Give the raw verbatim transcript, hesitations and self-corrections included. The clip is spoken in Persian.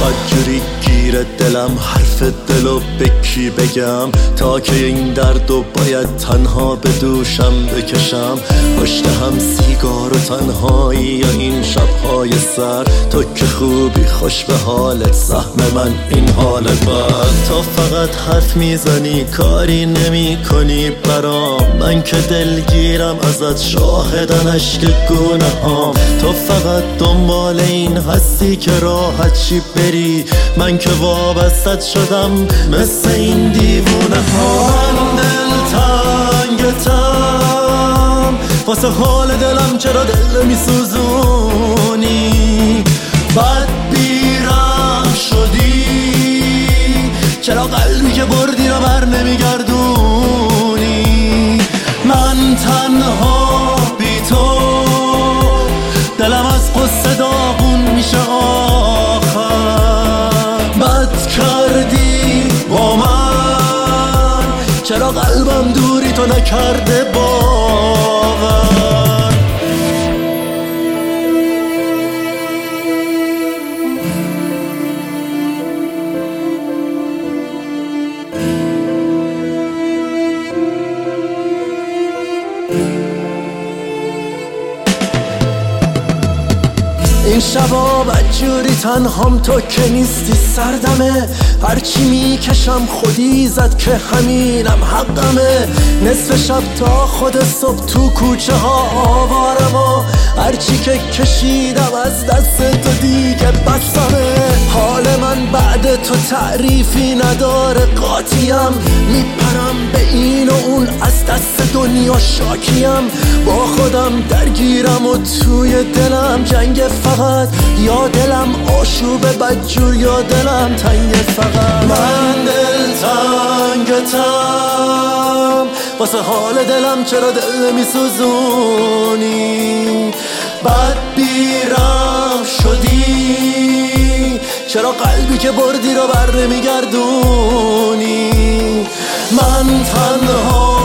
بدجوری گیره دلم، حرف دلو به کی بگم؟ تا که این دردو باید تنها به دوشم بکشم. پشت هم سیگار و تنهایی یا این شبهای سر، تو که خوبی خوش به حالت، سهم من این حال بد. تو فقط حرف میزنی کاری نمی کنی برام، من که دلگیرم ازت شاهدن عشق گونه هام. تو فقط دنبال این هستی که راحت چی بری، من که وابستت شدم مثل این دیوونه ها. من دلتنگتم واسه حال دلم، چرا دل میسوزونی؟ بد بیرم شدی، چرا قلبی که بردی رو بر نمیگردونی؟ من تنها بی تو دلم از قصه داغون میشه آخر. بد کردی با من، چرا قلبم دوری تو نکرده باور؟ این شبا بدجوری تنهام، تو که نیستی سردمه. هرچی میکشم خودی زد که همینم حقمه. نصف شب تا خود صبح تو کوچه ها آوارم و هرچی که کشیدم از دست تو دیگه بسمه. حال من بعد تو تعریفی نداره، قاطیم میپرم به این و اون، از دست دنیا شاکیم. با خودم درگیرم و توی دلم جنگ، فقط یا دلم آشوب بدجور یا دلم تنگ. فقط من دلتنگتم واسه حال دلم، چرا دل میسوزونی؟ بد بیرم شدی، چرا قلبی که بردی رو بر نمیگردونی؟ من تنها